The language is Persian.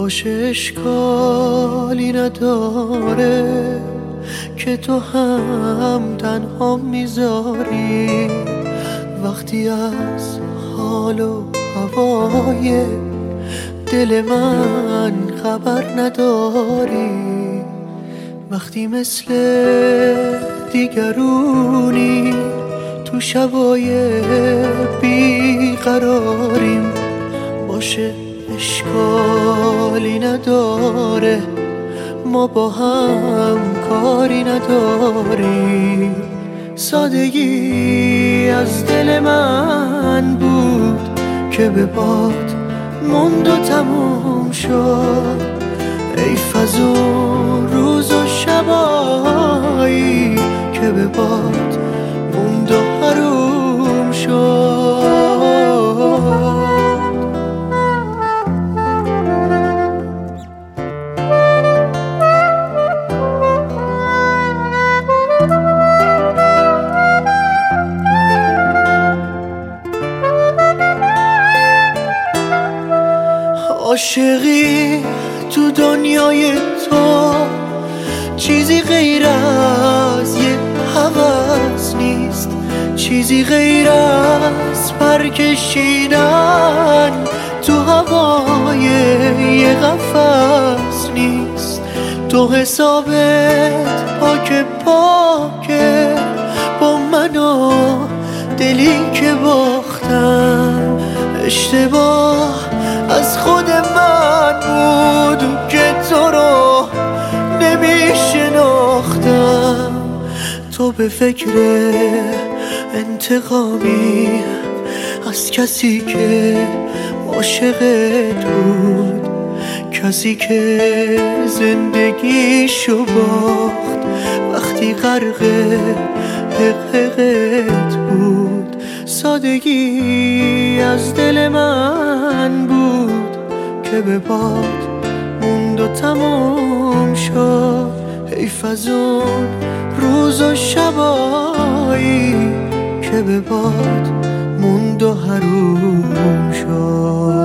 باشه اشکالی نداره که تو هم تنها میذاری وقتی از حال و هوای دل من خبر نداری، وقتی مثل دیگرونی تو شبای بیقراریم. باشه اشکالی نداره ما با هم کاری نداریم. سادگی از دل من بود که به باد موند و تموم شد. حیف از اون روز و شبایی که به باد موند و حروم شد. عاشقی تو دنیای تو چیزی غیر از یه هوس نیست، چیزی غیر از پر کشیدن تو هوای یه قفس نیست. تو حسابت پاک پاکه با من و دلی که باختم. اشتباه از خود من بود که تو رو نمیشناختم. تو به فکر انتقامی از کسی که عاشقت بود، کسی که زندگیشو باخت وقتی غرق حقیقت بود. سادگی از دل من بود که به باد موند و تموم شد. حیف از اون روز و شبایی که به باد موند و حروم شد.